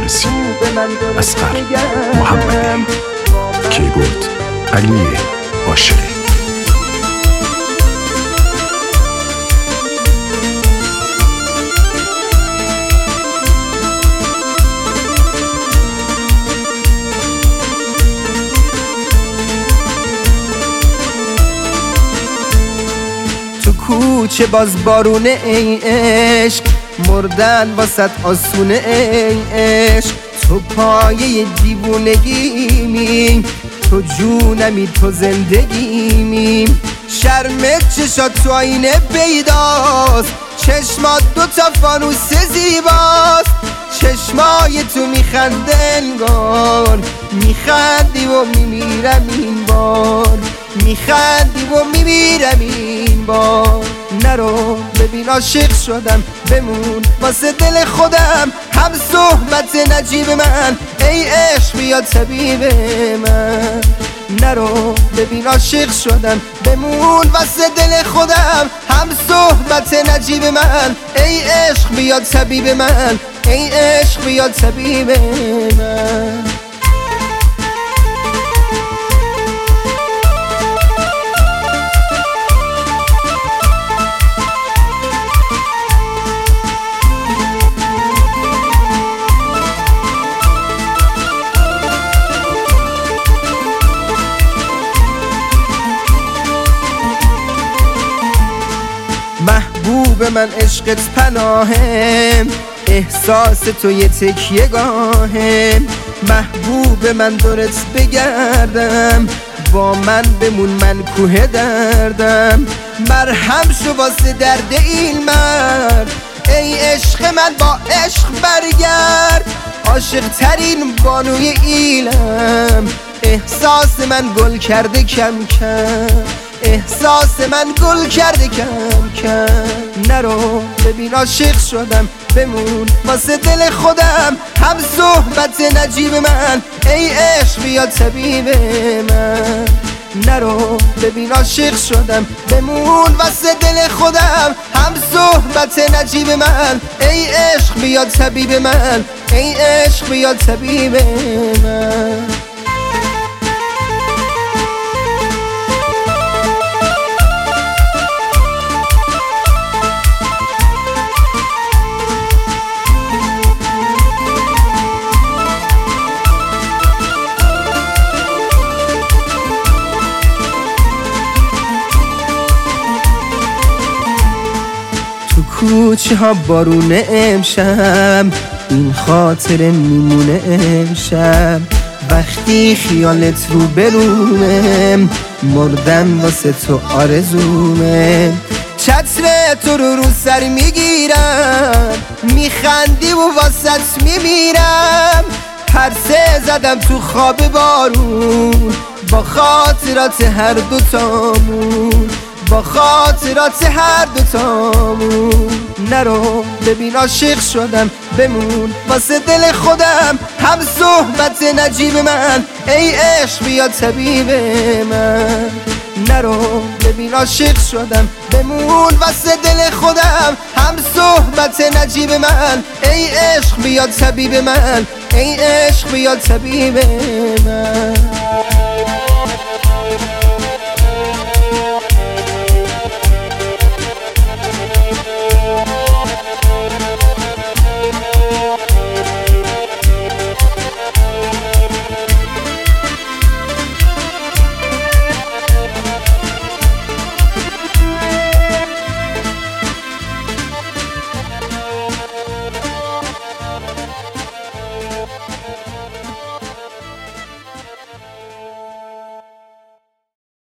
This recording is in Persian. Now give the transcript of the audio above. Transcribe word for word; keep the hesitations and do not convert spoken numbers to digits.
مهندسی اصغر محمدی، کیبورد علی عاشقی. تو کوچه باز بارونه ای عشق، مردن واسط آسونه ای عشق. تو پایه دیوونگیمی، تو جونمی تو زندگیمی. شرمت چشات تو آینه پیداست، چشمات دو تا فانوس زیباست. چشمای تو میخنده انگار میخندی و میمیرم این بار، میخندی و میمیرم این بار. نرو ببین عاشق شدم، بمون واسه دل خودم. هم صحبت نجیب من، ای عشق بیا طبیب من. نرو ببین عاشق شدم، بمون واسه دل خودم. هم صحبت نجیب من، ای عشق بیا طبیب من، ای عشق بیا طبیب من. محبوب من عشقت پناهم، احساس تو یه تکیه گاهم. محبوب من دورت بگردم، با من بمون من کوه دردم. مرهم شو واسه درد این مرد، ای عشق من با عشق برگرد. عاشق ترین بانوی ایلم، احساس من گل کرده کم کم، احساس من گل کرده کم کم. نرو ببین عاشق شدم، بمون واسه دل خودم. هم صحبت نجیب من، ای عشق بیا طبیب من. نرو ببین عاشق شدم، بمون واسه دل خودم. هم صحبت نجیب من، ای عشق بیا طبیب من، ای عشق بیا طبیب من. کوچه ها بارونه امشب، این خاطر میمونه امشب. وقتی خیالت رو برومه، مردن واسه تو آرزومه. چتر تو رو رو سر میگیرم، میخندی و واسط میمیرم. پرسه زدم تو خواب بارون، با خاطرات هر دوتامون، با خاطرات هر دوتامون. نرو ببین عاشق شدم، بمون واسه دل خودم. هم صحبت نجیب من، ای عشق بیا طبیب من. نرو ببین عاشق شدم، بمون واسه دل خودم. هم صحبت نجیب من، ای عشق بیا طبیب من، ای عشق بیا طبیب من.